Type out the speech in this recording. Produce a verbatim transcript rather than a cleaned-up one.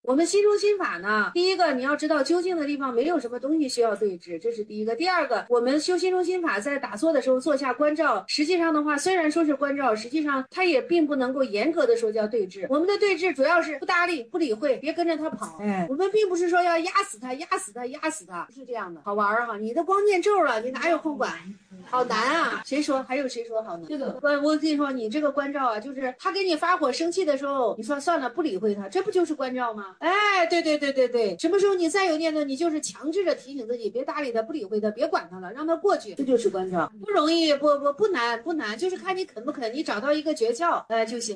我们心中心法呢，第一个你要知道究竟的地方没有什么东西需要对峙，这是第一个。第二个，我们修心中心法在打坐的时候做下关照，实际上的话，虽然说是关照，实际上它也并不能够严格的说叫对峙。我们的对峙主要是不搭理、不理会，别跟着他跑。哎，我们并不是说要压死他、压死他、压死他，不是这样的。好玩哈，你都光念咒了，你哪有空管？好难啊！谁说？还有谁说好难？这个关，我跟你说，你这个关照啊，就是他给你发火生气的时候，你说算了，不理会他，这不就是关照吗？哎，对对对对对，什么时候你再有念头，你就是强制着提醒自己，别搭理他，不理会他，别管他了，让他过去，这就是关照，不容易，不不不难不难，就是看你肯不肯，你找到一个诀窍，哎、呃、就行。